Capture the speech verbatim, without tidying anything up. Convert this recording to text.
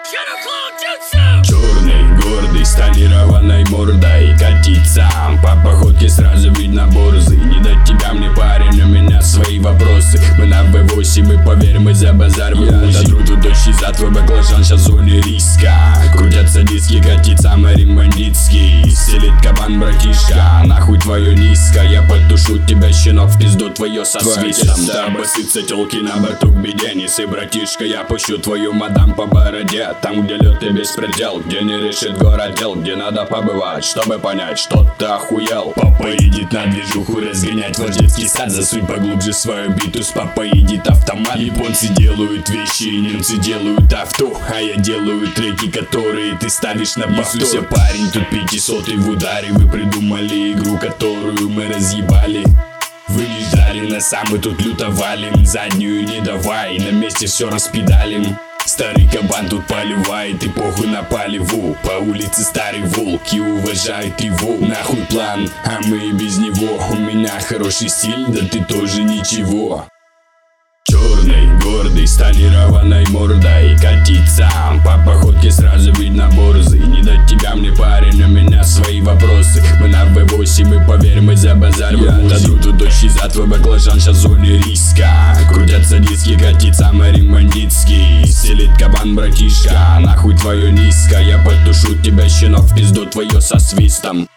Черный, гордый, с тонированной мордой катится по походке, сразу видно борзый. Не до тебя мне, парень, у меня свои вопросы. Мы на вэ восемь, и поверь, мы за базар выучим. Я дотру тут за твой баклажан, сейчас в зоне риска. Крутятся диски, катится марин бандитский. Селит кабан, братишка, нахуй твое низко. Я потушу тебя, щенок, в пизду твое со свистом. Да обоссытся телки на борту к беде. Несы, братишка, я пущу твою мадам по бороде. Там, где лед и беспредел, где не решит город дел, где надо побывать, чтобы понять, что ты охуел. Папа едет на движуху разгонять ваш детский сад. Засунь поглубже свою биту, с папой едет автомат. Японцы делают вещи, немцы делают авто, а я делаю треки, которые ты ставишь на повтор. Несуся, парень, тут пятисотый в ударе. Вы придумали игру, которую мы разъебали. Вы не ждали нас, а мы тут люто валим. Заднюю не давай, на месте все распедалим. Старый кабан тут поливает, и похуй на поливу. По улице старый волк и уважает его. Нахуй план, а мы и без него. У меня хороший стиль, да ты тоже ничего. Черный, гордый, с тонированной мордой катится по походке, сразу видно борзый. Не до тебя мне, парень, у меня свои вопросы. Мы на вэ восемь, и поверь, мы за базар выучим. Я дотру тут за твой баклажан, сейчас в зоне риска. Крутятся диски, катится марин бандитский. Селит кабан, братишка, нахуй твое низко. Я потушу тебя, щенок, в пизду твое со свистом.